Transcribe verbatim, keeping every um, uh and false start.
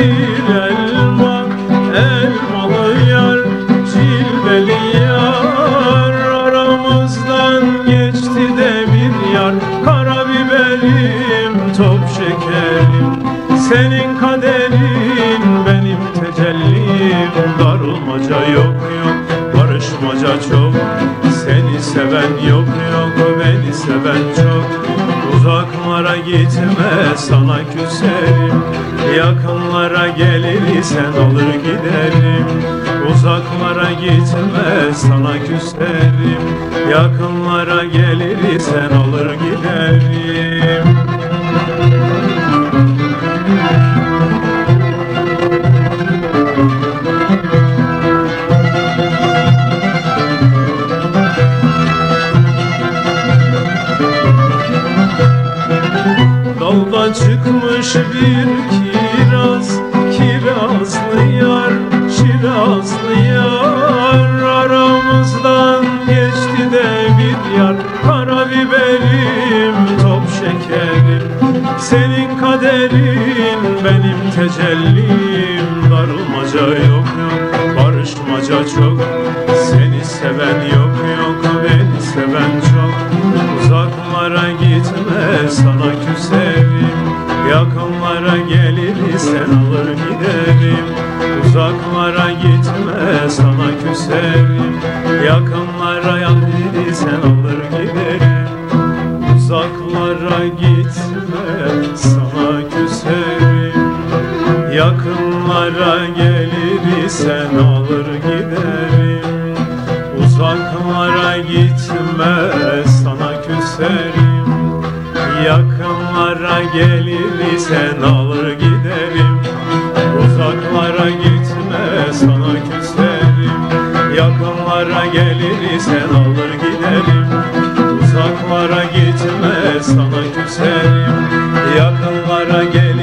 bir elma, elmalı yar, cilveli yar. Aramızdan geçti de bir yar, karabiberim, top şekerim. Senin kaderin, benim tecellim. Darılmaca yok yok, barışmaca çok. Seni seven yok yok, beni seven çok. Uzaklara gitme, sana küserim. Yakınlara gelirsen olur giderim. Uzaklara gitme, sana küserim. Yakınlara gelirsen olur giderim. Dalda çıkmış bir kiraz, kirazlı yar, şirazlı yar. Aramızdan geçti de bir yar, karabiberim, top şekerim. Senin kaderin, benim tecellim. Darılmaca yok yok, barışmaca çok. Seni seven yok yok, beni seven çok. Uzaklara gitme, sana küserim. Yakınlara gelirsen alır giderim. Uzaklara gitme, sana küserim. Yakınlara gelirsen alır giderim. Uzaklara gitme, sana küserim. Yakınlara gelirsen alır giderim. Uzaklara gitme, sana küserim. Yakınlara gelirsen alır giderim. Uzaklara gitme, sana küserim. Yakınlara gelirsen alır giderim. Uzaklara gitme, sana küserim. Yakınlara gelir